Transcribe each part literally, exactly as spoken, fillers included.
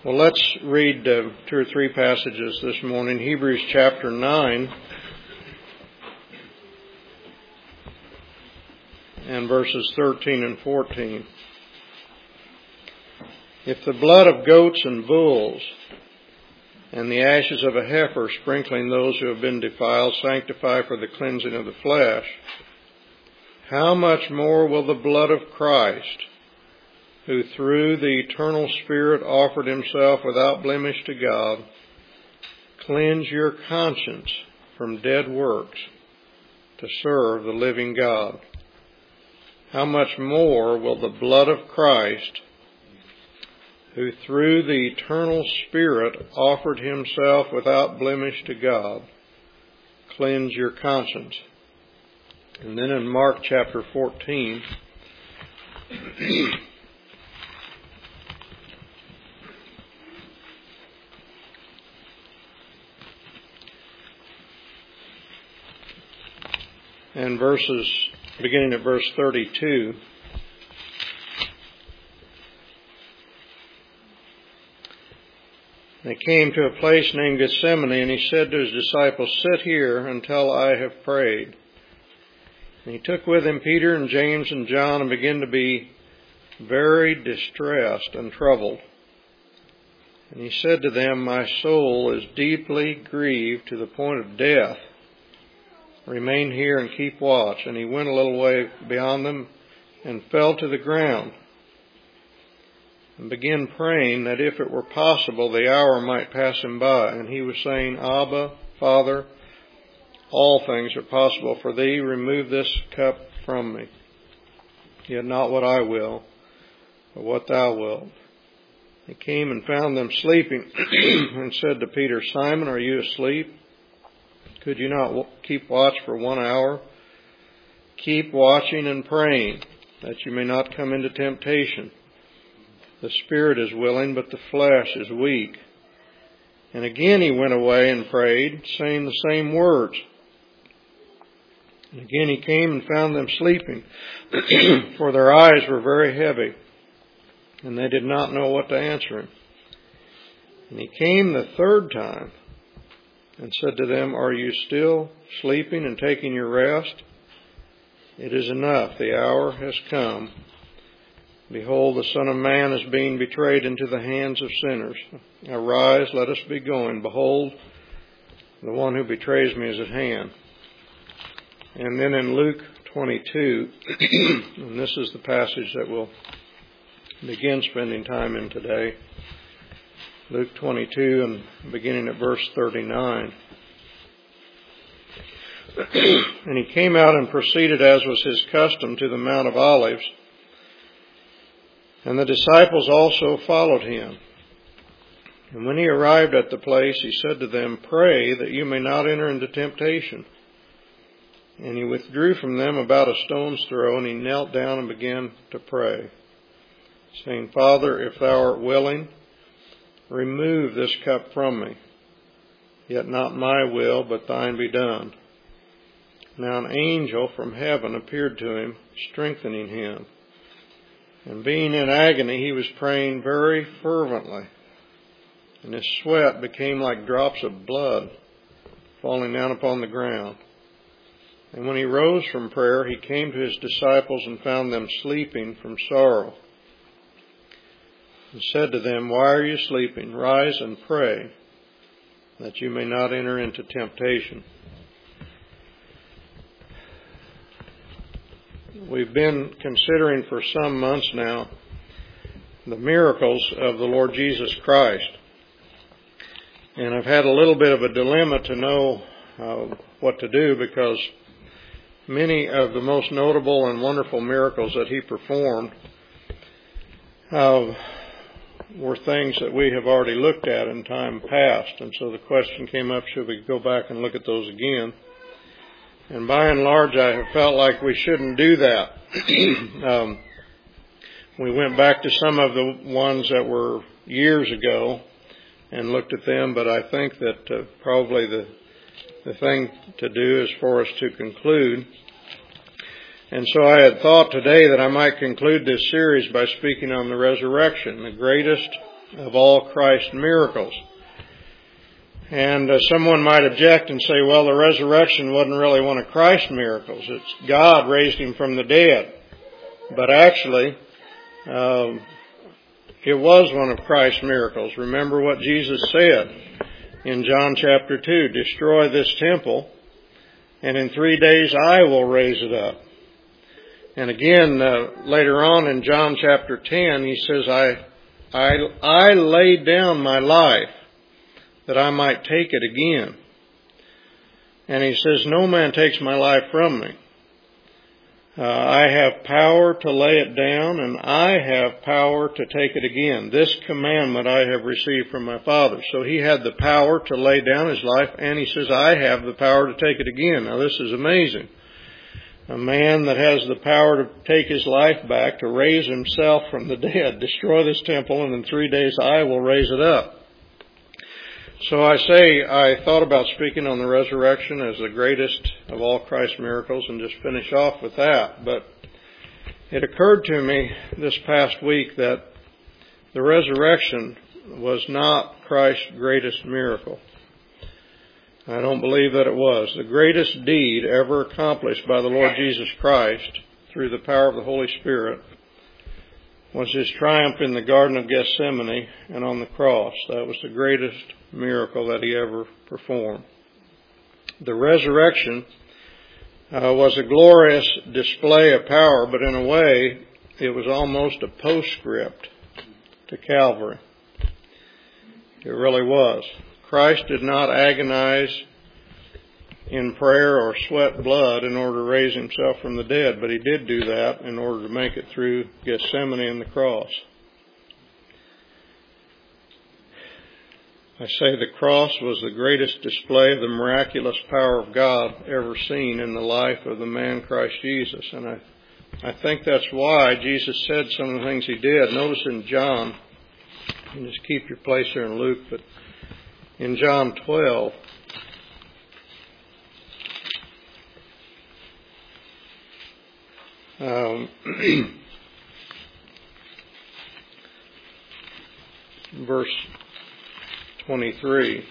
Well, let's read uh, two or three passages this morning. Hebrews chapter nine and verses thirteen and fourteen. If the blood of goats and bulls and the ashes of a heifer sprinkling those who have been defiled sanctify for the cleansing of the flesh, how much more will the blood of Christ, who through the eternal Spirit offered himself without blemish to God, cleanse your conscience from dead works to serve the living God? How much more will the blood of Christ, who through the eternal Spirit offered himself without blemish to God, cleanse your conscience? And then in Mark chapter fourteen, and verses, beginning at verse thirty-two, they came to a place named Gethsemane, and he said to his disciples, "Sit here until I have prayed." And he took with him Peter and James and John and began to be very distressed and troubled. And he said to them, "My soul is deeply grieved to the point of death. Remain here and keep watch." And he went a little way beyond them and fell to the ground and began praying that if it were possible, the hour might pass him by. And he was saying, "Abba, Father, all things are possible for thee. Remove this cup from me. Yet not what I will, but what thou wilt." He came and found them sleeping and said to Peter, "Simon, are you asleep? Could you not keep watch for one hour? Keep watching and praying, that you may not come into temptation. The spirit is willing, but the flesh is weak." And again he went away and prayed, saying the same words. And again he came and found them sleeping, for their eyes were very heavy, and they did not know what to answer him. And he came the third time and said to them, "Are you still sleeping and taking your rest? It is enough, the hour has come. Behold, the Son of Man is being betrayed into the hands of sinners. Arise, let us be going. Behold, the one who betrays me is at hand." And then in Luke twenty-two, and this is the passage that we'll begin spending time in today. Luke twenty-two, and beginning at verse thirty-nine. "And he came out and proceeded, as was his custom, to the Mount of Olives. And the disciples also followed him. And when he arrived at the place, he said to them, 'Pray that you may not enter into temptation.' And he withdrew from them about a stone's throw, and he knelt down and began to pray, saying, 'Father, if thou art willing, remove this cup from me. Yet not my will, but thine be done.' Now an angel from heaven appeared to him, strengthening him. And being in agony, he was praying very fervently. And his sweat became like drops of blood falling down upon the ground. And when he rose from prayer, he came to his disciples and found them sleeping from sorrow. And said to them, 'Why are you sleeping? Rise and pray, that you may not enter into temptation.'" We've been considering for some months now the miracles of the Lord Jesus Christ. And I've had a little bit of a dilemma to know uh, what to do, because many of the most notable and wonderful miracles that he performed uh, were things that we have already looked at in time past. And so the question came up, should we go back and look at those again? And by and large, I have felt like we shouldn't do that. um, we went back to some of the ones that were years ago and looked at them, but I think that uh, probably the the thing to do is for us to conclude. And so I had thought today that I might conclude this series by speaking on the resurrection, the greatest of all Christ's miracles. And uh, someone might object and say, well, the resurrection wasn't really one of Christ's miracles. It's God raised him from the dead. But actually, um, it was one of Christ's miracles. Remember what Jesus said in John chapter two, destroy this temple, and in three days I will raise it up. And again, uh, later on in John chapter ten, he says, I, I, I laid down my life that I might take it again. And he says, no man takes my life from me. Uh, I have power to lay it down, and I have power to take it again. This commandment I have received from my Father. So he had the power to lay down his life, and he says, I have the power to take it again. Now this is amazing. A man that has the power to take his life back, to raise himself from the dead, destroy this temple, and in three days I will raise it up. So I say, I thought about speaking on the resurrection as the greatest of all Christ's miracles and just finish off with that. But it occurred to me this past week that the resurrection was not Christ's greatest miracle. I don't believe that it was. The greatest deed ever accomplished by the Lord Jesus Christ through the power of the Holy Spirit was his triumph in the Garden of Gethsemane and on the cross. That was the greatest miracle that he ever performed. The resurrection uh, was a glorious display of power, but in a way it was almost a postscript to Calvary. It really was. Christ did not agonize in prayer or sweat blood in order to raise himself from the dead, but he did do that in order to make it through Gethsemane and the cross. I say the cross was the greatest display of the miraculous power of God ever seen in the life of the man Christ Jesus. And I, I think that's why Jesus said some of the things he did. Notice in John, and just keep your place there in Luke, but in John twelve, um, verse twenty-three.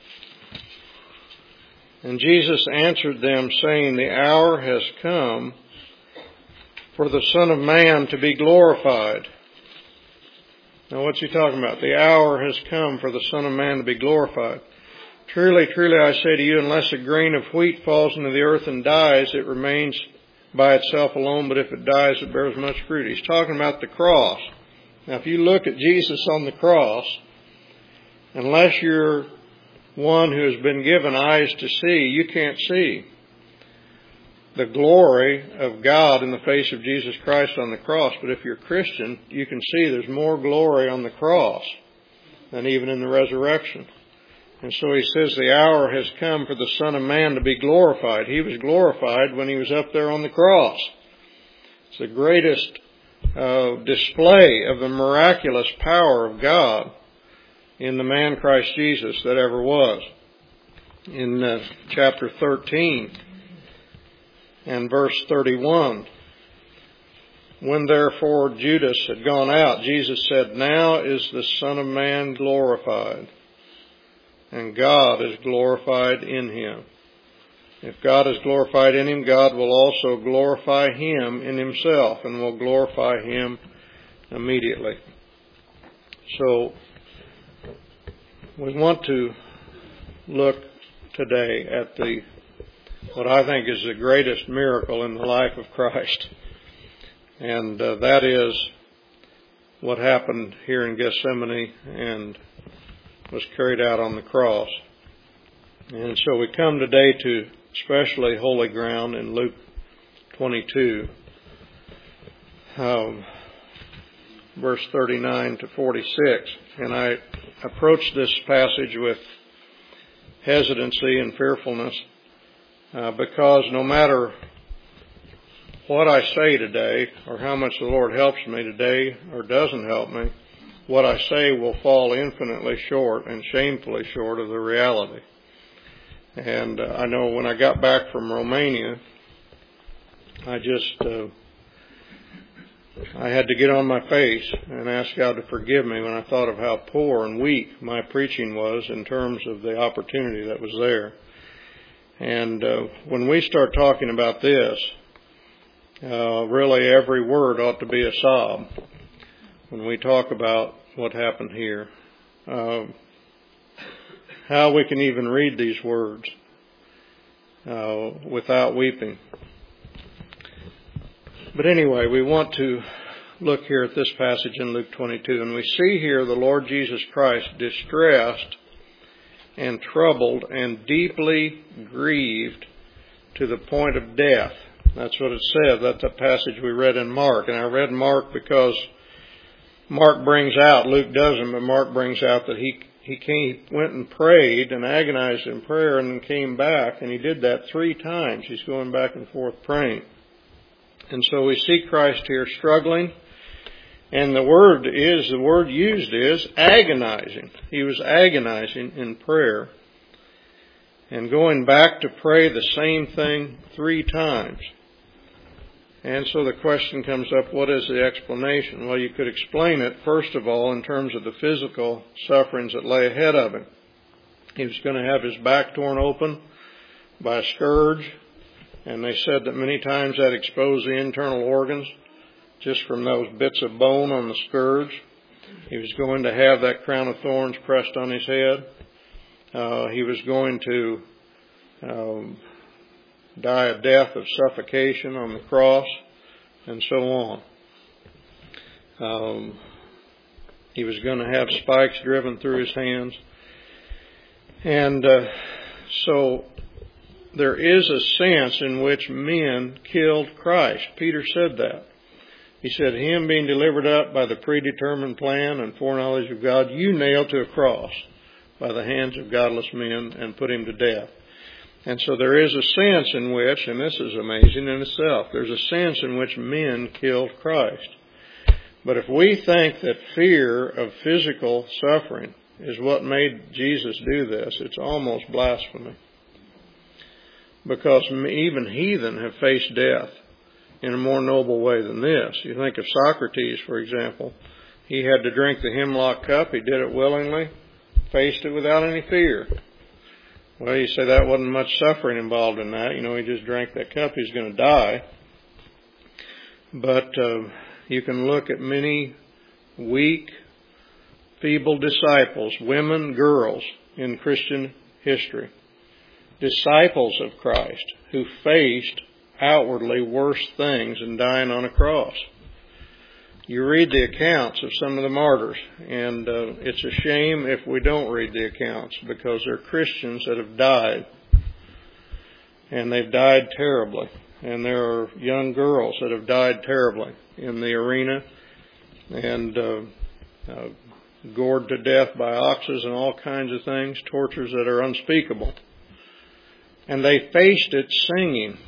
And Jesus answered them, saying, the hour has come for the Son of Man to be glorified. Now what's he talking about? The hour has come for the Son of Man to be glorified. Truly, truly, I say to you, unless a grain of wheat falls into the earth and dies, it remains by itself alone, but if it dies, it bears much fruit. He's talking about the cross. Now if you look at Jesus on the cross, unless you're one who has been given eyes to see, you can't see the glory of God in the face of Jesus Christ on the cross. But if you're a Christian, you can see there's more glory on the cross than even in the resurrection. And so he says the hour has come for the Son of Man to be glorified. He was glorified when he was up there on the cross. It's the greatest uh, display of the miraculous power of God in the man Christ Jesus that ever was. In uh, chapter thirteen and verse thirty-one, when therefore Judas had gone out, Jesus said, now is the Son of Man glorified, and God is glorified in him. If God is glorified in him, God will also glorify him in himself, and will glorify him immediately. So, we want to look today at the what I think is the greatest miracle in the life of Christ. And uh, that is what happened here in Gethsemane and was carried out on the cross. And so we come today to especially holy ground in Luke twenty-two, um, verse thirty-nine to forty-six. And I approach this passage with hesitancy and fearfulness uh, because no matter what I say today or how much the Lord helps me today or doesn't help me, what I say will fall infinitely short and shamefully short of the reality. And uh, I know when I got back from Romania, I just uh, I had to get on my face and ask God to forgive me when I thought of how poor and weak my preaching was in terms of the opportunity that was there. And uh, when we start talking about this, uh, really every word ought to be a sob when we talk about what happened here. Uh, how we can even read these words uh, without weeping. But anyway, we want to look here at this passage in Luke twenty-two, and we see here the Lord Jesus Christ distressed and troubled and deeply grieved to the point of death. That's what it said. That's the passage we read in Mark. And I read Mark because Mark brings out, Luke doesn't, but Mark brings out that he he came, went and prayed and agonized in prayer and then came back, and he did that three times. He's going back and forth praying. And so we see Christ here struggling, and the word is, the word used is agonizing. He was agonizing in prayer and going back to pray the same thing three times. And so the question comes up, what is the explanation? Well, you could explain it, first of all, in terms of the physical sufferings that lay ahead of him. He was going to have his back torn open by a scourge, and they said that many times that exposed the internal organs just from those bits of bone on the scourge. He was going to have that crown of thorns pressed on his head. Uh, he was going to um, die a death of suffocation on the cross, and so on. Um, he was going to have spikes driven through his hands. And uh, so there is a sense in which men killed Christ. Peter said that. He said, him being delivered up by the predetermined plan and foreknowledge of God, you nailed to a cross by the hands of godless men and put him to death. And so there is a sense in which, and this is amazing in itself, there's a sense in which men killed Christ. But if we think that fear of physical suffering is what made Jesus do this, it's almost blasphemy. Because even heathen have faced death in a more noble way than this. You think of Socrates, for example. He had to drink the hemlock cup. He did it willingly, faced it without any fear. Well, you say that wasn't much suffering involved in that. You know, he just drank that cup. He's going to die. But uh, you can look at many weak, feeble disciples, women, girls in Christian history, disciples of Christ who faced outwardly worse things than dying on a cross. You read the accounts of some of the martyrs, and uh, it's a shame if we don't read the accounts, because they're Christians that have died, and they've died terribly. And there are young girls that have died terribly in the arena and uh, uh, gored to death by oxes and all kinds of things, tortures that are unspeakable. And they faced it singing.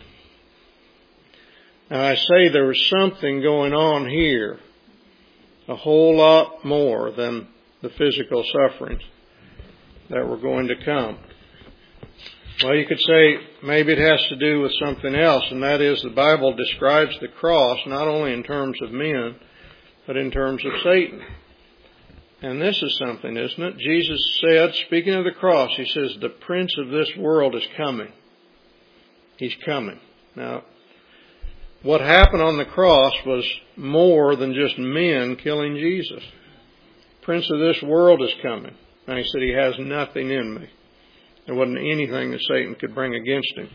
Now I say there was something going on here, a whole lot more than the physical sufferings that were going to come. Well, you could say maybe it has to do with something else, and that is the Bible describes the cross not only in terms of men, but in terms of Satan. And this is something, isn't it? Jesus said, speaking of the cross, he says, the prince of this world is coming. He's coming. Now, what happened on the cross was more than just men killing Jesus. The prince of this world is coming. And he said, he has nothing in me. There wasn't anything that Satan could bring against him.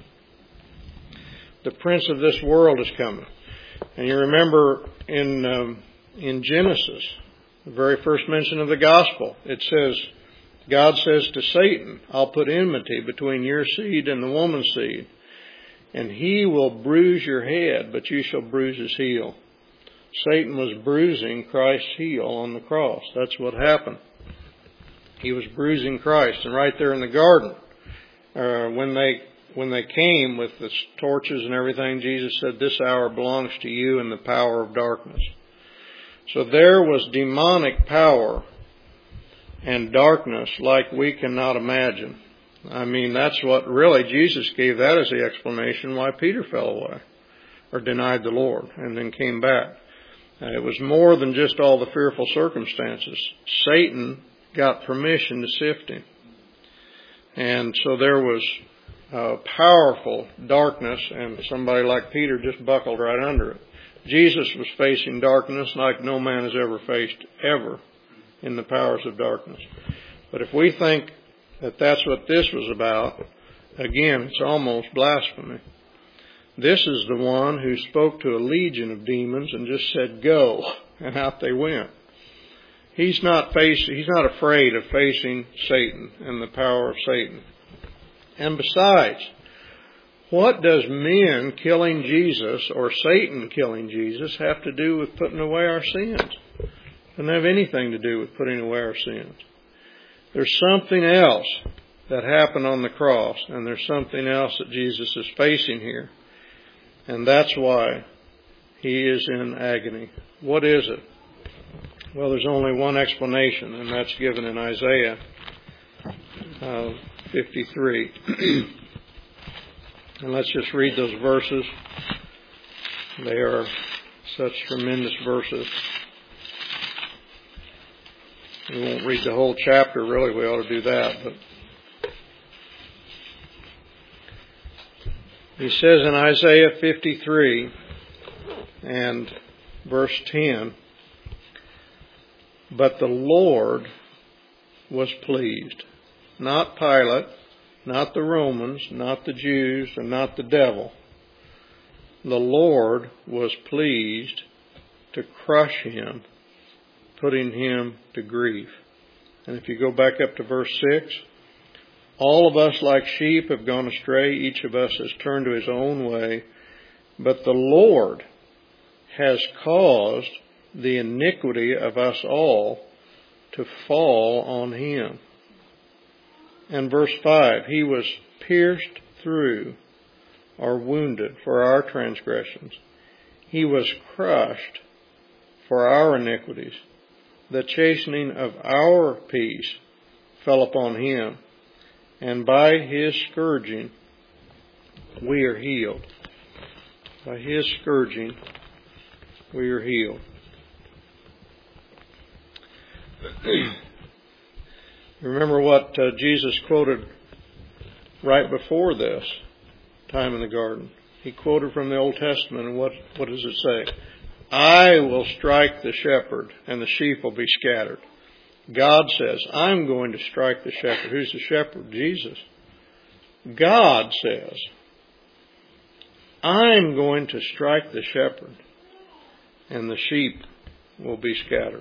The prince of this world is coming. And you remember in um, in Genesis, the very first mention of the gospel, it says, God says to Satan, I'll put enmity between your seed and the woman's seed, and he will bruise your head, but you shall bruise his heel. Satan was bruising Christ's heel on the cross. That's what happened. He was bruising Christ. And right there in the garden, uh, when they when they came with the torches and everything, Jesus said, this hour belongs to you and the power of darkness. So there was demonic power and darkness like we cannot imagine. I mean, that's what really Jesus gave that as the explanation why Peter fell away or denied the Lord and then came back. Uh, it was more than just all the fearful circumstances. Satan got permission to sift him. And so there was uh, powerful darkness, and somebody like Peter just buckled right under it. Jesus was facing darkness like no man has ever faced, ever, in the powers of darkness. But if we think that that's what this was about, again, it's almost blasphemy. This is the one who spoke to a legion of demons and just said, go, and out they went. He's not face, he's not afraid of facing Satan and the power of Satan. And besides, what does men killing Jesus or Satan killing Jesus have to do with putting away our sins? It doesn't have anything to do with putting away our sins. There's something else that happened on the cross, and there's something else that Jesus is facing here. And that's why he is in agony. What is it? Well, there's only one explanation, and that's given in Isaiah uh, fifty-three. And let's just read those verses. They are such tremendous verses. We won't read the whole chapter, really. We ought to do that. But he says in Isaiah fifty-three and verse ten, but the Lord was pleased. Not Pilate, not the Romans, not the Jews, and not the devil. The Lord was pleased to crush him, putting him to grief. And if you go back up to verse six, all of us like sheep have gone astray. Each of us has turned to his own way. But the Lord has caused the iniquity of us all to fall on him. And verse five, he was pierced through or wounded for our transgressions. He was crushed for our iniquities. The chastening of our peace fell upon him, and by his scourging we are healed. By his scourging we are healed. Remember what uh, Jesus quoted right before this time in the garden. He quoted from the Old Testament, and what, what does it say? I will strike the shepherd, and the sheep will be scattered. God says, I'm going to strike the shepherd. Who's the shepherd? Jesus. God says, I'm going to strike the shepherd, and the sheep will be scattered.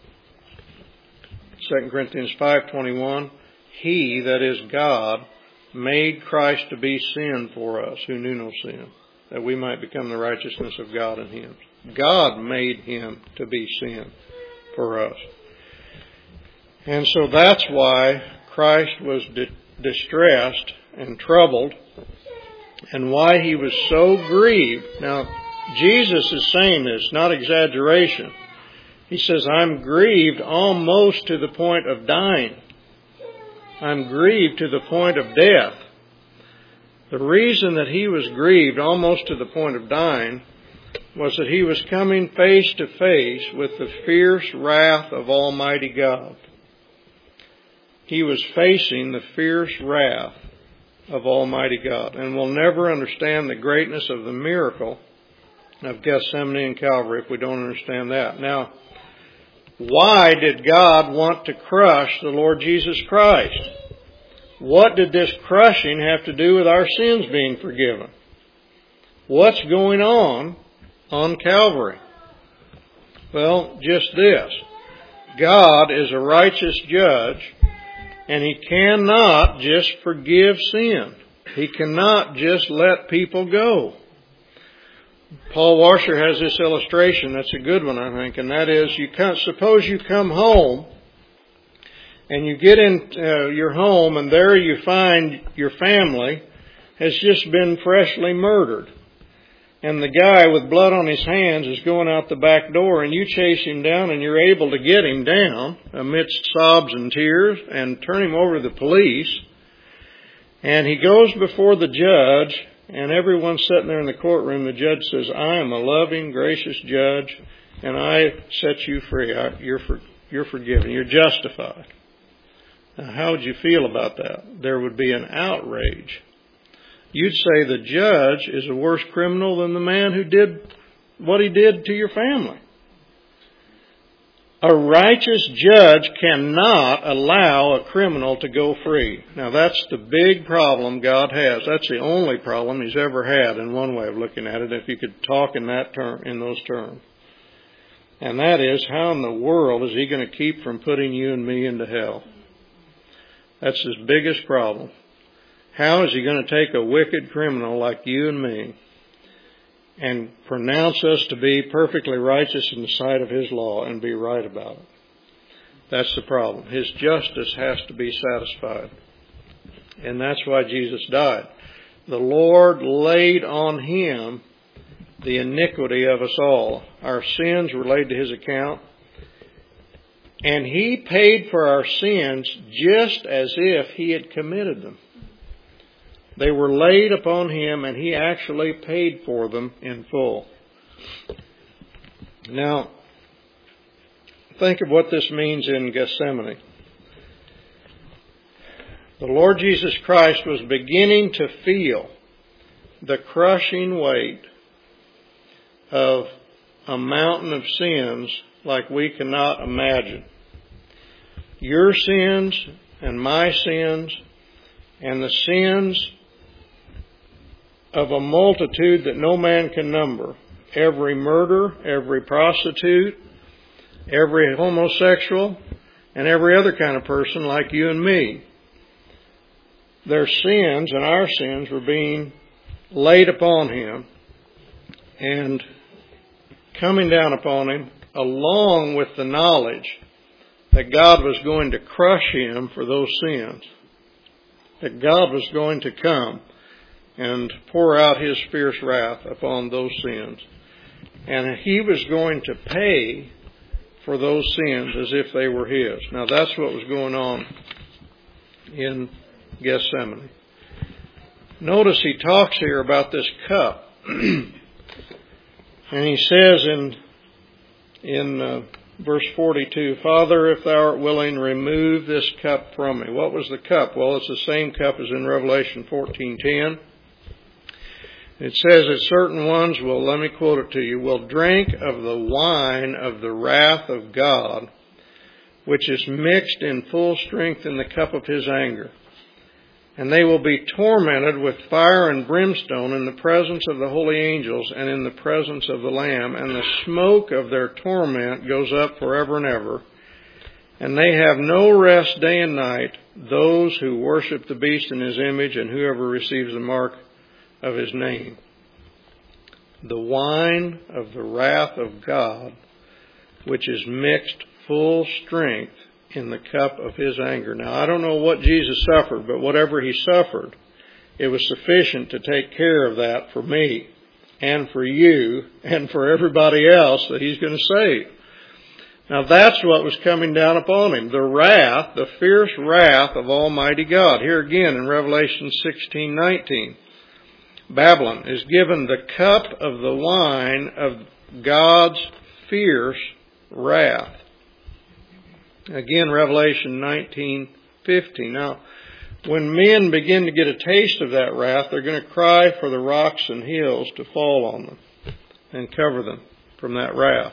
Second Corinthians five twenty-one, he, that is God, made Christ to be sin for us, who knew no sin, that we might become the righteousness of God in him. God made him to be sin for us. And so that's why Christ was di- distressed and troubled, and why he was so grieved. Now, Jesus is saying this, not exaggeration. He says, I'm grieved almost to the point of dying. I'm grieved to the point of death. The reason that he was grieved almost to the point of dying was that he was coming face to face with the fierce wrath of Almighty God. He was facing the fierce wrath of Almighty God. And we'll never understand the greatness of the miracle of Gethsemane and Calvary if we don't understand that. Now, why did God want to crush the Lord Jesus Christ? What did this crushing have to do with our sins being forgiven? What's going on on Calvary? Well, just this. God is a righteous judge, and he cannot just forgive sin. He cannot just let people go. Paul Washer has this illustration that's a good one, I think, and that is, you come, suppose you come home and you get in uh, your home, and there you find your family has just been freshly murdered. And the guy with blood on his hands is going out the back door, and you chase him down, and you're able to get him down amidst sobs and tears and turn him over to the police. And he goes before the judge, and everyone's sitting there in the courtroom. The judge says, I am a loving, gracious judge, and I set you free. I, you're, for, you're forgiven. You're justified. Now, how would you feel about that? There would be an outrage. You'd say the judge is a worse criminal than the man who did what he did to your family. A righteous judge cannot allow a criminal to go free. Now, that's the big problem God has. That's the only problem He's ever had, in one way of looking at it, if you could talk in that term, in those terms. And that is, how in the world is He going to keep from putting you and me into hell? That's His biggest problem. How is He going to take a wicked criminal like you and me and pronounce us to be perfectly righteous in the sight of His law and be right about it? That's the problem. His justice has to be satisfied. And that's why Jesus died. The Lord laid on Him the iniquity of us all. Our sins were laid to His account. And He paid for our sins just as if He had committed them. They were laid upon Him, and He actually paid for them in full. Now, think of what this means in Gethsemane. The Lord Jesus Christ was beginning to feel the crushing weight of a mountain of sins like we cannot imagine. Your sins and my sins and the sins of a multitude that no man can number. Every murder, every prostitute, every homosexual, and every other kind of person like you and me. Their sins and our sins were being laid upon Him and coming down upon Him, along with the knowledge that God was going to crush Him for those sins. That God was going to come and pour out His fierce wrath upon those sins. And He was going to pay for those sins as if they were His. Now, that's what was going on in Gethsemane. Notice He talks here about this cup. And He says in, in uh, verse forty-two, Father, if Thou art willing, remove this cup from me. What was the cup? Well, it's the same cup as in Revelation fourteen ten. It says that certain ones will, let me quote it to you, will drink of the wine of the wrath of God, which is mixed in full strength in the cup of His anger. And they will be tormented with fire and brimstone in the presence of the holy angels and in the presence of the Lamb. And the smoke of their torment goes up forever and ever. And they have no rest day and night, those who worship the beast in His image and whoever receives the mark of His name. The wine of the wrath of God, which is mixed full strength in the cup of His anger. Now, I don't know what Jesus suffered, but whatever He suffered, it was sufficient to take care of that for me and for you and for everybody else that He's going to save. Now, that's what was coming down upon Him. The wrath, the fierce wrath of Almighty God. Here again in Revelation sixteen nineteen. Babylon is given the cup of the wine of God's fierce wrath. Again, Revelation nineteen fifty. Now, when men begin to get a taste of that wrath, they're going to cry for the rocks and hills to fall on them and cover them from that wrath.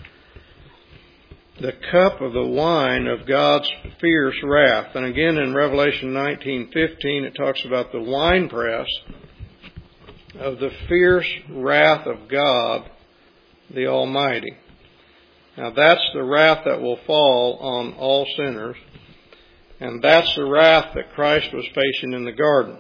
The cup of the wine of God's fierce wrath. And again, in Revelation nineteen fifteen, it talks about the winepress of the fierce wrath of God, the Almighty. Now, that's the wrath that will fall on all sinners. And that's the wrath that Christ was facing in the garden.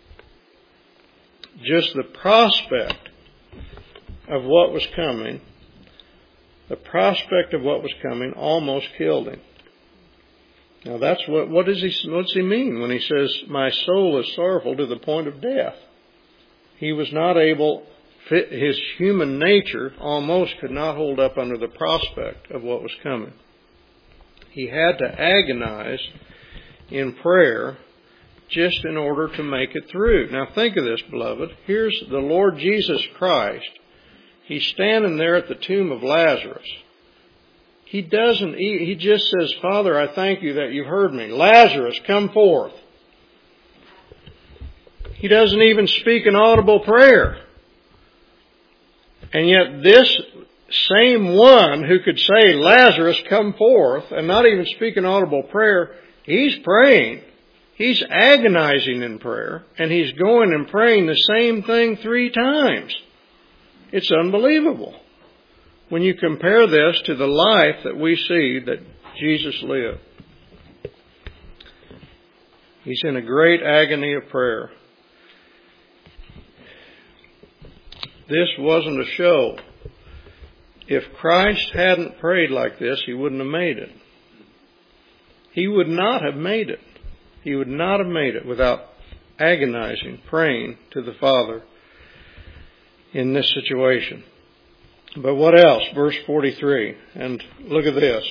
Just the prospect of what was coming, the prospect of what was coming almost killed Him. Now, that's what, what does he, what does he mean when He says, my soul is sorrowful to the point of death? He was not able, his human nature almost could not hold up under the prospect of what was coming. He had to agonize in prayer just in order to make it through. Now think of this, beloved. Here's the Lord Jesus Christ He's standing there at the tomb of Lazarus. He doesn't eat. He just says, Father, I thank you that you've heard me. Lazarus, come forth. He doesn't even speak an audible prayer. And yet this same one who could say, Lazarus, come forth, and not even speak an audible prayer, he's praying. He's agonizing in prayer, and he's going and praying the same thing three times. It's unbelievable when you compare this to the life that we see that Jesus lived. He's in a great agony of prayer. This wasn't a show. If Christ hadn't prayed like this, he wouldn't have made it. He would not have made it. He would not have made it without agonizing, praying to the Father in this situation. But what else? Verse forty-three. And look at this.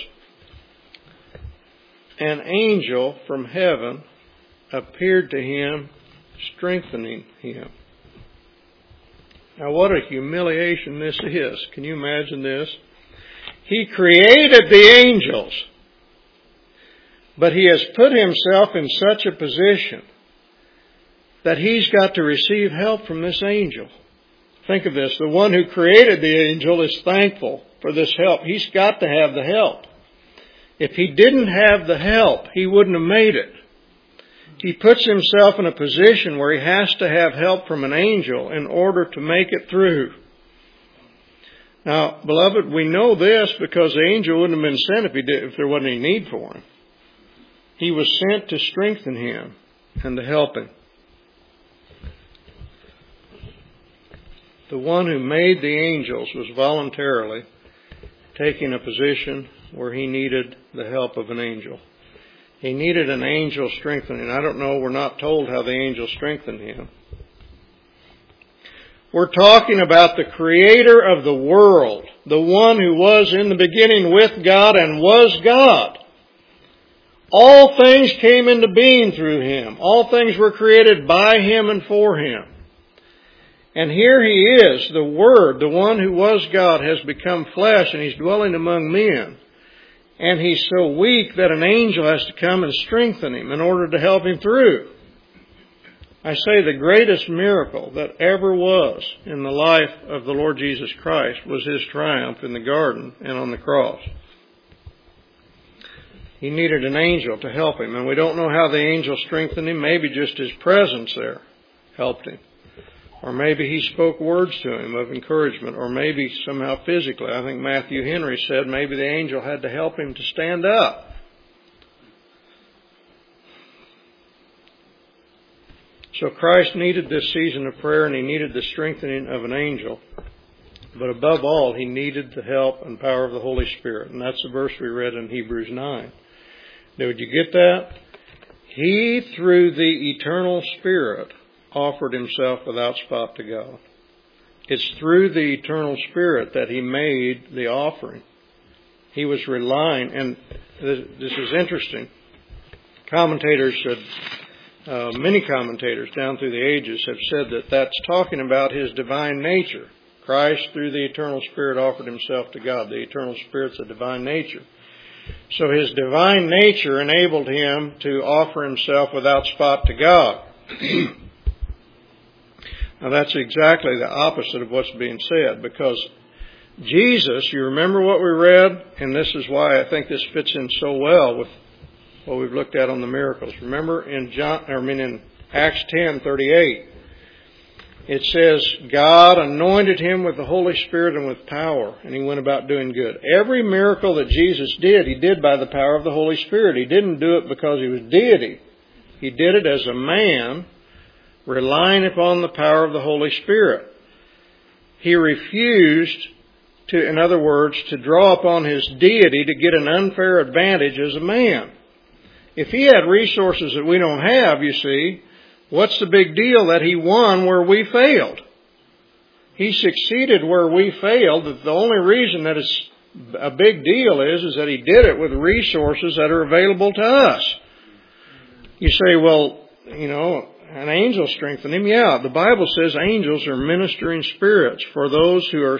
An angel from heaven appeared to him, strengthening him. Now what a humiliation this is. Can you imagine this? He created the angels, but he has put himself in such a position that he's got to receive help from this angel. Think of this. The one who created the angel is thankful for this help. He's got to have the help. If he didn't have the help, he wouldn't have made it. He puts himself in a position where he has to have help from an angel in order to make it through. Now, beloved, we know this because the angel wouldn't have been sent if, he did, if there wasn't any need for him. He was sent to strengthen him and to help him. The one who made the angels was voluntarily taking a position where he needed the help of an angel. He needed an angel strengthening. I don't know, we're not told how the angel strengthened him. We're talking about the creator of the world, the one who was in the beginning with God and was God. All things came into being through him. All things were created by him and for him. And here he is, the Word, the one who was God, has become flesh and he's dwelling among men. And he's so weak that an angel has to come and strengthen him in order to help him through. I say the greatest miracle that ever was in the life of the Lord Jesus Christ was his triumph in the garden and on the cross. He needed an angel to help him, and we don't know how the angel strengthened him. Maybe just his presence there helped him. Or maybe he spoke words to him of encouragement, or maybe somehow physically. I think Matthew Henry said maybe the angel had to help him to stand up. So Christ needed this season of prayer, and he needed the strengthening of an angel. But above all, he needed the help and power of the Holy Spirit. And that's the verse we read in Hebrews nine. Did you get that? He, through the eternal Spirit, offered himself without spot to God. It's through the eternal Spirit that he made the offering. He was relying, and this is interesting. Commentators said, uh, many commentators down through the ages have said that that's talking about his divine nature. Christ, through the eternal Spirit, offered himself to God. The eternal Spirit's a divine nature. So his divine nature enabled him to offer himself without spot to God. Now that's exactly the opposite of what's being said, because Jesus, you remember what we read, and this is why I think this fits in so well with what we've looked at on the miracles. Remember in John, I mean in Acts ten thirty-eight, it says God anointed him with the Holy Spirit and with power, and he went about doing good. Every miracle that Jesus did, he did by the power of the Holy Spirit. He didn't do it because he was deity. He did it as a man, relying upon the power of the Holy Spirit. He refused to, in other words, to draw upon his deity to get an unfair advantage as a man. If he had resources that we don't have, you see, what's the big deal that he won where we failed? He succeeded where we failed. The only reason that it's a big deal is, is that he did it with resources that are available to us. You say, well, you know, an angel strengthened him. Yeah, the Bible says angels are ministering spirits for those who are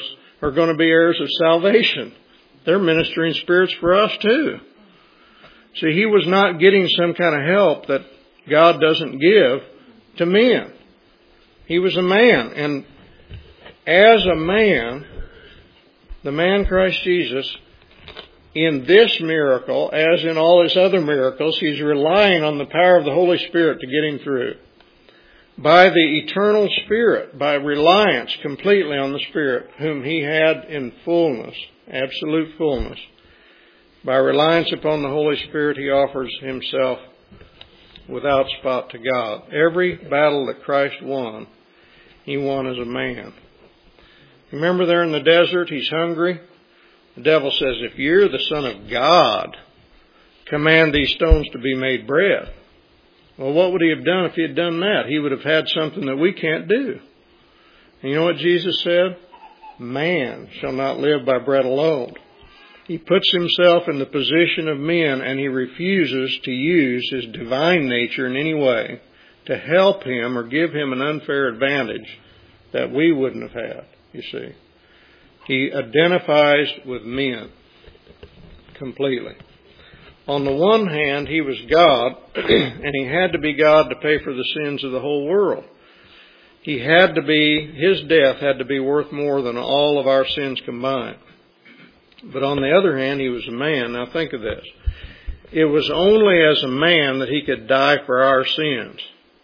are going to be heirs of salvation. They're ministering spirits for us too. See, he was not getting some kind of help that God doesn't give to men. He was a man. And as a man, the man Christ Jesus, in this miracle, as in all his other miracles, he's relying on the power of the Holy Spirit to get him through. By the eternal Spirit, by reliance completely on the Spirit, whom he had in fullness, absolute fullness. By reliance upon the Holy Spirit, he offers himself without spot to God. Every battle that Christ won, he won as a man. Remember there in the desert, he's hungry. The devil says, if you're the Son of God, command these stones to be made bread. Well, what would he have done if he had done that? He would have had something that we can't do. And you know what Jesus said? Man shall not live by bread alone. He puts himself in the position of men, and he refuses to use his divine nature in any way to help him or give him an unfair advantage that we wouldn't have had, you see. He identifies with men completely. On the one hand, he was God, and he had to be God to pay for the sins of the whole world. He had to be, his death had to be worth more than all of our sins combined. But on the other hand, he was a man. Now think of this. It was only as a man that he could die for our sins.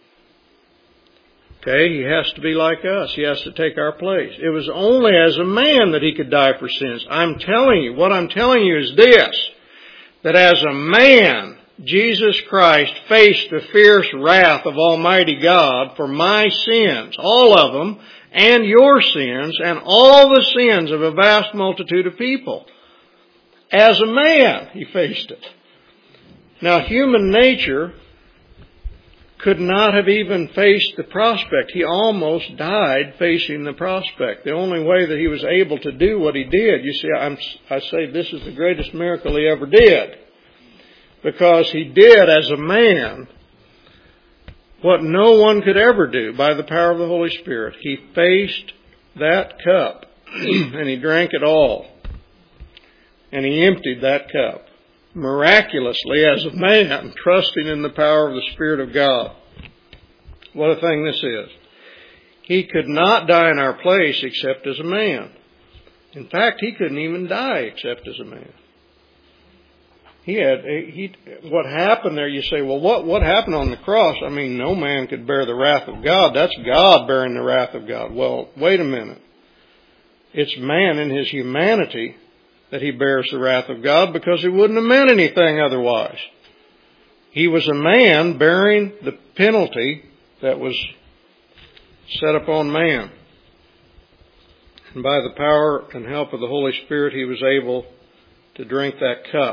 Okay, he has to be like us. He has to take our place. It was only as a man that he could die for sins. I'm telling you, what I'm telling you is this, that as a man, Jesus Christ faced the fierce wrath of Almighty God for my sins, all of them, and your sins, and all the sins of a vast multitude of people. As a man, he faced it. Now, human nature could not have even faced the prospect. He almost died facing the prospect. The only way that he was able to do what he did, you see, I'm, I say this is the greatest miracle he ever did. Because he did as a man what no one could ever do by the power of the Holy Spirit. He faced that cup and he drank it all. And he emptied that cup miraculously as a man, trusting in the power of the Spirit of God. What a thing this is. He could not die in our place except as a man. In fact, he couldn't even die except as a man. He had, he, what happened there, you say, well, what, what happened on the cross? I mean, no man could bear the wrath of God. That's God bearing the wrath of God. Well, wait a minute. It's man in his humanity that he bears the wrath of God, because it wouldn't have meant anything otherwise. He was a man bearing the penalty that was set upon man. And by the power and help of the Holy Spirit, he was able to drink that cup.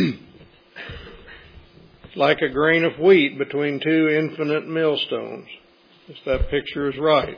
Like a grain of wheat between two infinite millstones. If that picture is right.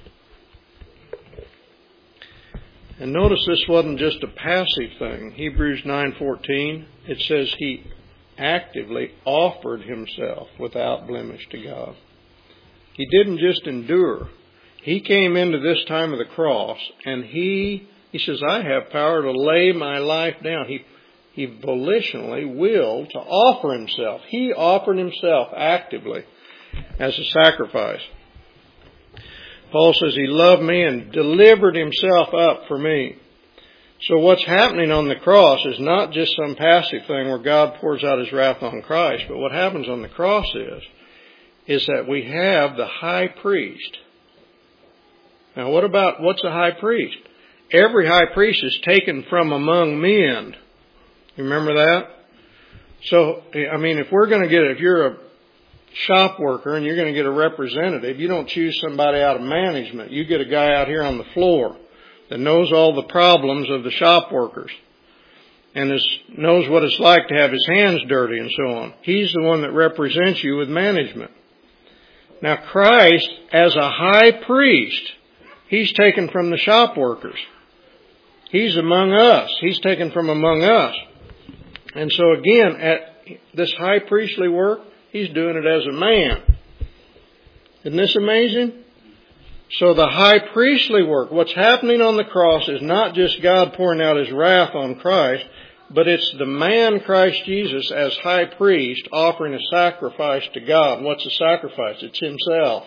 And notice this wasn't just a passive thing. Hebrews nine fourteen, it says he actively offered himself without blemish to God. He didn't just endure. He came into this time of the cross, and he, he says, I have power to lay my life down. He, he volitionally willed to offer himself. He offered himself actively as a sacrifice. Paul says he loved me and delivered himself up for me. So what's happening on the cross is not just some passive thing where God pours out his wrath on Christ, but what happens on the cross is, is that we have the high priest. Now what about, what's a high priest? Every high priest is taken from among men. You remember that? So, I mean, if we're going to get, if you're a shop worker and you're going to get a representative, you don't choose somebody out of management. You get a guy out here on the floor that knows all the problems of the shop workers and is, knows what it's like to have his hands dirty and so on. He's the one that represents you with management. Now Christ, as a high priest, he's taken from the shop workers. He's among us. He's taken from among us. And so again, at this high priestly work, he's doing it as a man. Isn't this amazing? So the high priestly work, what's happening on the cross is not just God pouring out His wrath on Christ, but it's the man Christ Jesus as high priest offering a sacrifice to God. What's the sacrifice? It's Himself.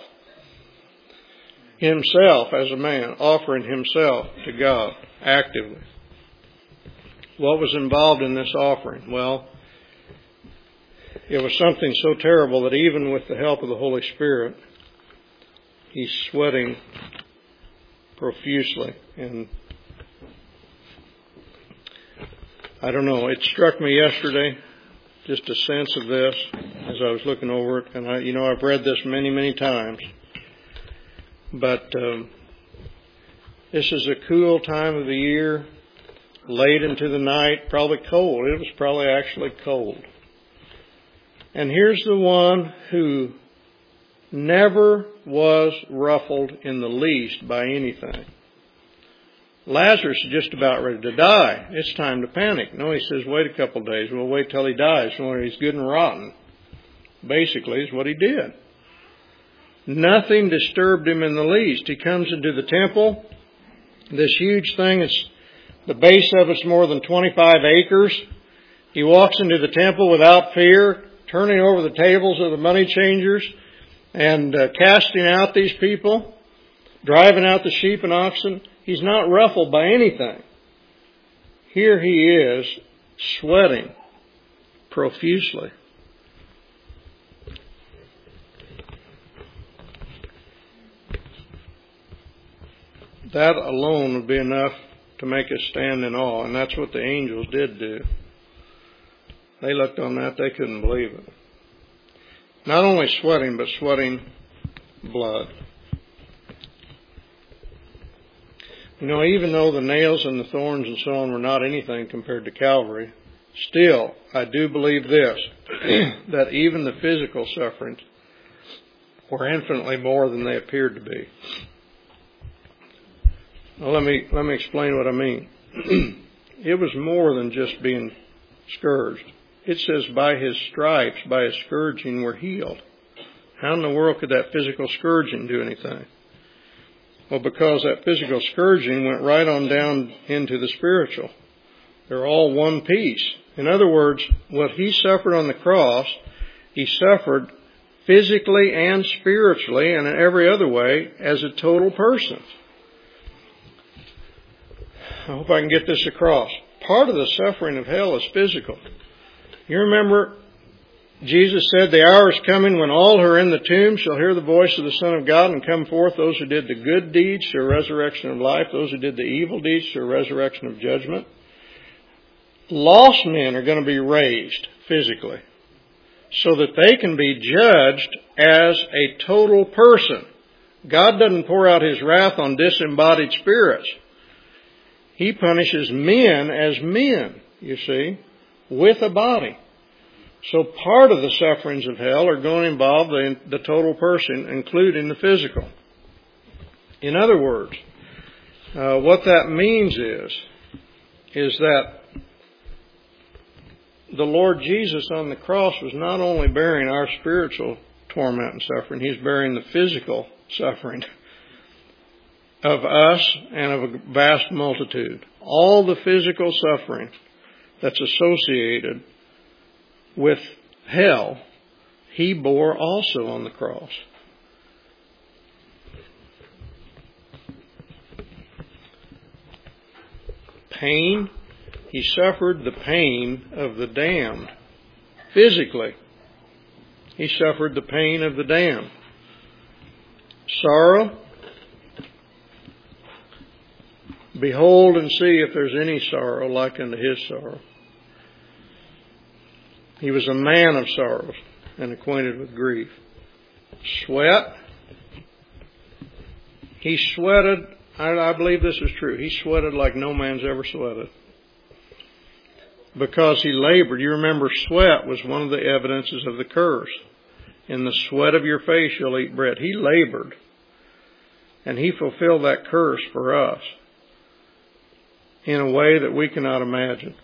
Himself as a man, offering Himself to God actively. What was involved in this offering? Well, it was something so terrible that even with the help of the Holy Spirit, He's sweating profusely. And I don't know, it struck me yesterday, just a sense of this as I was looking over it. And I, you know, I've read this many, many times. But um, this is a cool time of the year, late into the night, probably cold. It was probably actually cold. And here's the one who never was ruffled in the least by anything. Lazarus is just about ready to die. It's time to panic. No, he says, wait a couple of days. We'll wait till he dies when he's good and rotten. Basically is what he did. Nothing disturbed him in the least. He comes into the temple. This huge thing, it's, the base of it's more than twenty-five acres. He walks into the temple without fear, turning over the tables of the money changers and uh, casting out these people, driving out the sheep and oxen. He's not ruffled by anything. Here he is, sweating profusely. That alone would be enough to make us stand in awe, and that's what the angels did do. They looked on that, they couldn't believe it. Not only sweating, but sweating blood. You know, even though the nails and the thorns and so on were not anything compared to Calvary, still, I do believe this, that even the physical sufferings were infinitely more than they appeared to be. Well, let me, let me explain what I mean. It was more than just being scourged. It says by His stripes, by His scourging, we're healed. How in the world could that physical scourging do anything? Well, because that physical scourging went right on down into the spiritual. They're all one piece. In other words, what He suffered on the cross, He suffered physically and spiritually and in every other way as a total person. I hope I can get this across. Part of the suffering of hell is physical. You remember Jesus said, the hour is coming when all who are in the tomb shall hear the voice of the Son of God and come forth, those who did the good deeds to a resurrection of life, those who did the evil deeds to a resurrection of judgment. Lost men are going to be raised physically so that they can be judged as a total person. God doesn't pour out His wrath on disembodied spirits. He punishes men as men, you see, with a body. So part of the sufferings of hell are going to involve the, the total person, including the physical. In other words, uh, what that means is, is that the Lord Jesus on the cross was not only bearing our spiritual torment and suffering, He's bearing the physical suffering of us and of a vast multitude. All the physical suffering that's associated with hell, He bore also on the cross. Pain, He suffered the pain of the damned. Physically, He suffered the pain of the damned. Sorrow, behold and see if there's any sorrow like unto His sorrow. He was a man of sorrows and acquainted with grief. Sweat. He sweated, I, I believe this is true, He sweated like no man's ever sweated. Because He labored. You remember sweat was one of the evidences of the curse. In the sweat of your face you'll eat bread. He labored. And He fulfilled that curse for us in a way that we cannot imagine.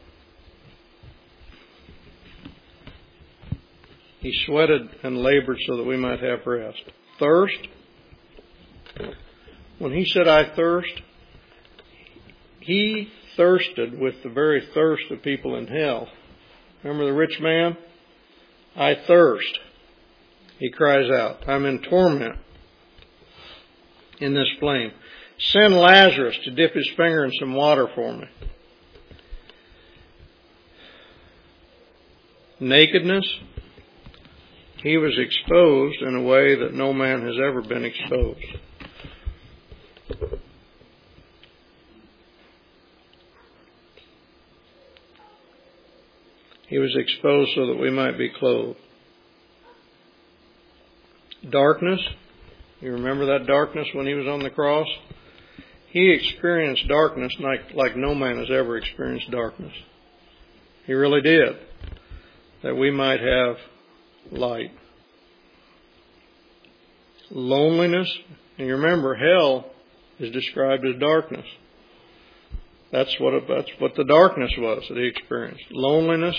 He sweated and labored so that we might have rest. Thirst. when he said, I thirst, he thirsted with the very thirst of people in hell. Remember the rich man? I thirst. He cries out, I'm in torment in this flame. Send Lazarus to dip his finger in some water for me. Nakedness. He was exposed in a way that no man has ever been exposed. He was exposed so that we might be clothed. Darkness. You remember that darkness when he was on the cross? He experienced darkness like, like no man has ever experienced darkness. He really did. That we might have light. Loneliness. And you remember, hell is described as darkness. That's what it, that's what the darkness was that he experienced. Loneliness.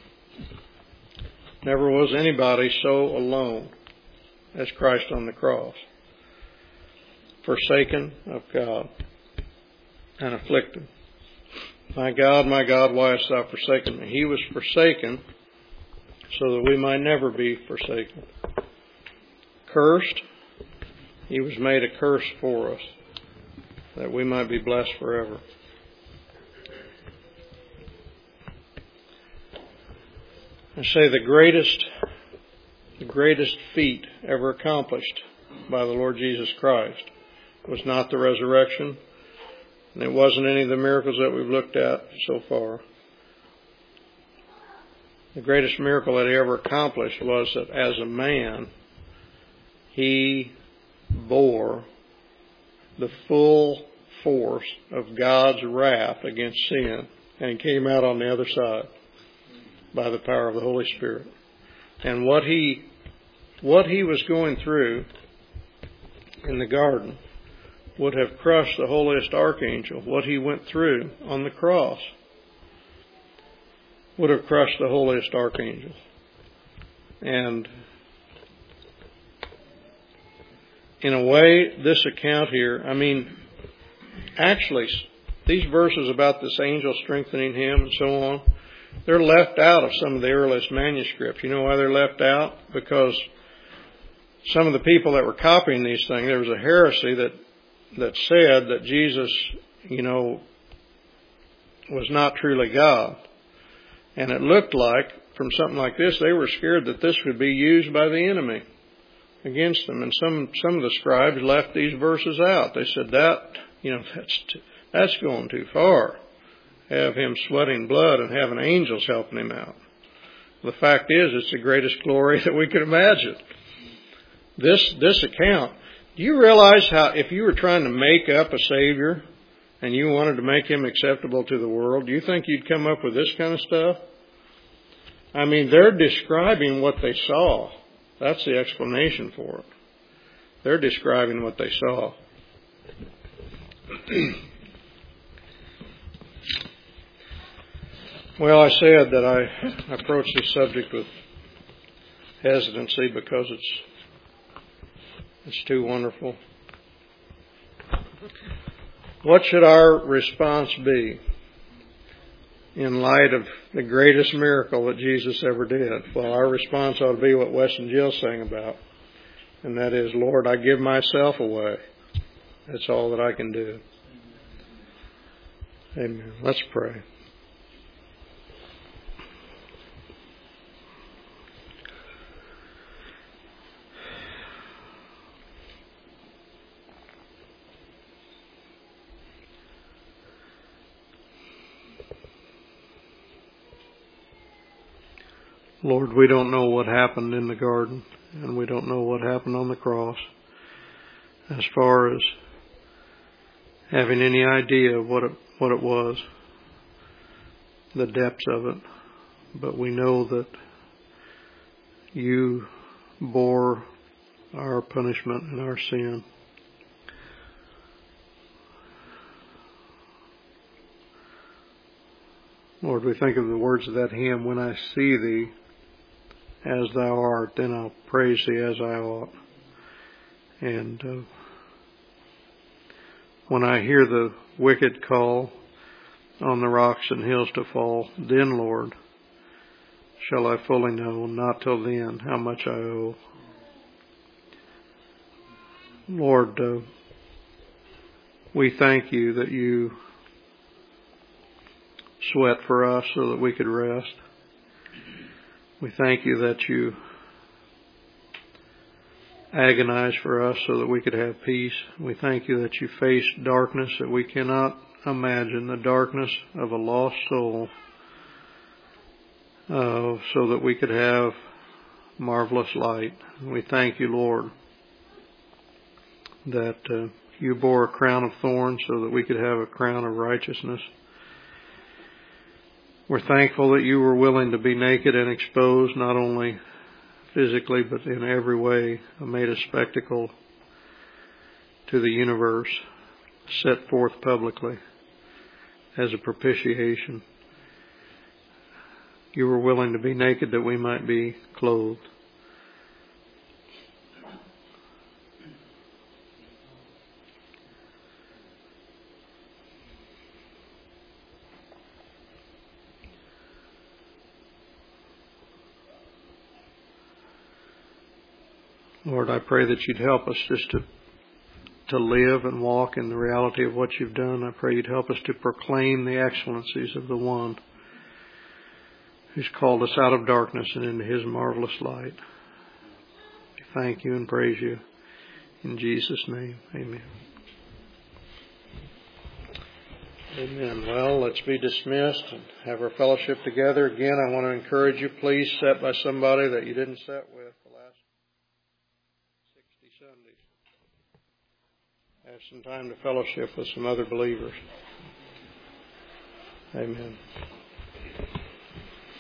Never was anybody so alone as Christ on the cross. Forsaken of God and afflicted. My God, my God, why hast thou forsaken me? He was forsaken so that we might never be forsaken. Cursed. He was made a curse for us, that we might be blessed forever. I say the greatest, the greatest feat ever accomplished by the Lord Jesus Christ was not the resurrection, and it wasn't any of the miracles that we've looked at so far. The greatest miracle that he ever accomplished was that as a man, he bore the full force of God's wrath against sin and came out on the other side by the power of the Holy Spirit. And what he, what he was going through in the garden would have crushed the holiest archangel. What he went through on the cross would have crushed the holiest archangel. And in a way, this account here, I mean, actually, these verses about this angel strengthening him and so on, they're left out of some of the earliest manuscripts. You know why they're left out? Because some of the people that were copying these things, there was a heresy that that said that Jesus, you know, was not truly God. And it looked like, from something like this, they were scared that this would be used by the enemy against them. And some some of the scribes left these verses out. They said that, you know, that's too, that's going too far. Have him sweating blood and having angels helping him out. The fact is, it's the greatest glory that we could imagine. This this account. Do you realize how, if you were trying to make up a Savior and you wanted to make him acceptable to the world, do you think you'd come up with this kind of stuff? I mean, they're describing what they saw. That's the explanation for it. They're describing what they saw. Well, I said that I approach this subject with hesitancy because it's it's too wonderful. What should our response be in light of the greatest miracle that Jesus ever did? Well, our response ought to be what Wes and Jill sang about, and that is, Lord, I give myself away. That's all that I can do. Amen. Let's pray. Lord, we don't know what happened in the garden, and we don't know what happened on the cross as far as having any idea of what it, what it was, the depths of it. But we know that you bore our punishment and our sin. Lord, we think of the words of that hymn, when I see thee as thou art, then I'll praise thee as I ought. And uh, When I hear the wicked call on the rocks and hills to fall, then, Lord, shall I fully know, not till then, how much I owe. Lord, uh, we thank you that you sweat for us so that we could rest. We thank you that you agonize for us so that we could have peace. We thank you that you faced darkness that we cannot imagine, the darkness of a lost soul, uh, so that we could have marvelous light. We thank you, Lord, that uh, you bore a crown of thorns so that we could have a crown of righteousness. We're thankful that you were willing to be naked and exposed, not only physically, but in every way, made a spectacle to the universe, set forth publicly as a propitiation. You were willing to be naked that we might be clothed. Lord, I pray that you'd help us just to to live and walk in the reality of what you've done. I pray you'd help us to proclaim the excellencies of the one who's called us out of darkness and into his marvelous light. We thank you and praise you. In Jesus' name, amen. Amen. Well, let's be dismissed and have our fellowship together. Again, I want to encourage you, please sit by somebody that you didn't sit with the last sixty Sundays. Have some time to fellowship with some other believers. Amen.